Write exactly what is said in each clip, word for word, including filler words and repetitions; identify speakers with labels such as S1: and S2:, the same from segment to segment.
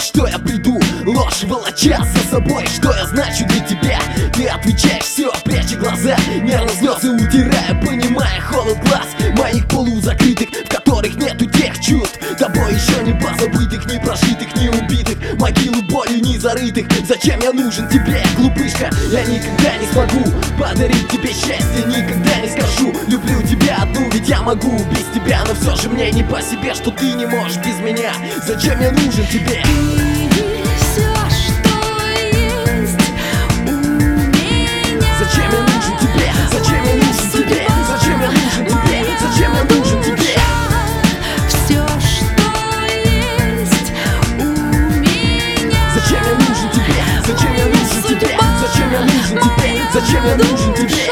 S1: что я приду, ложь волоча за собой, что я значу для тебя. Ты отвечаешь все, пряча глаза, нервно слезы утирая, понимая холод глаз моих полузакрытых, в которых нету тех чувств, тобой еще не позабытых, не прожитых, не убитых, могилу болью не зарытых. Зачем я нужен тебе, глупышка? Я никогда не смогу подарить тебе счастье, никогда не скажу люблю тебя одну, ведь я могу без тебя, но все же мне не по себе, что ты не можешь без меня. Зачем я нужен тебе? Зачем я нужен тебе? Зачем я нужен тебе? Зачем я нужен тебе? Зачем я нужен тебе?
S2: Все, что есть у меня.
S1: Зачем я нужен тебе? Зачем я нужен тебе? Зачем я нужен тебе? Зачем я нужен тебе?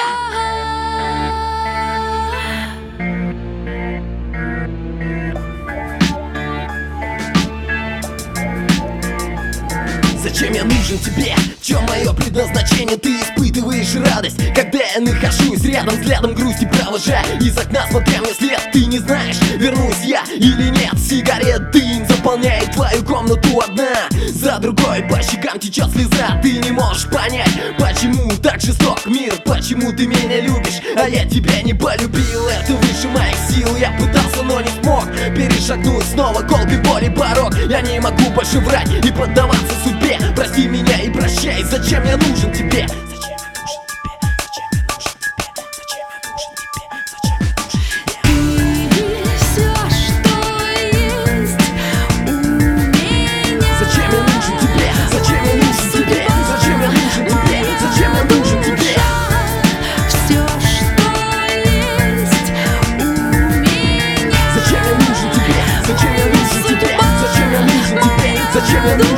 S1: Зачем я нужен тебе? В чем мое предназначение? Ты испытываешь радость, когда я нахожусь рядом, взглядом грусти провожая из окна, смотря мне след. Ты не знаешь, вернусь я или нет. Сигарет дым заполняет твою комнату одна за другой, по щекам течет слеза. Ты не можешь понять, почему так жесток мир, почему ты меня любишь, а я тебя не полюбил. Это выше моих сил, я пытался, но не смог перешагнуть снова колкой боли порог. Я не могу больше врать и поддаваться судьбе. Прости меня и прощай, зачем я нужен тебе? Зачем я нужен тебе? Зачем я нужен тебе? Зачем я нужен тебе? Зачем я нужен тебе? Зачем я нужен тебе? Зачем я нужен тебе? Зачем я нужен тебе?
S2: Все, что есть у меня.
S1: Зачем я нужен тебе? Зачем я нужен тебе? Зачем я нужен тебе? Зачем я нужен тебе?